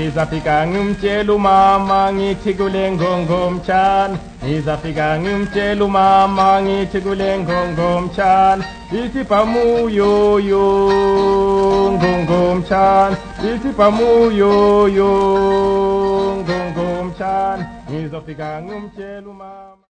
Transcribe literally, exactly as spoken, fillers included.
ngizafika ngimtshela umama ngithi kule ngongomtshana ngizafika ngimtshela umama ngithi kule ngongomtshana ithi pamuyoyo ngongomtshana ithi pamuyoyo ngongomtshana ngizofika ngimtshela umama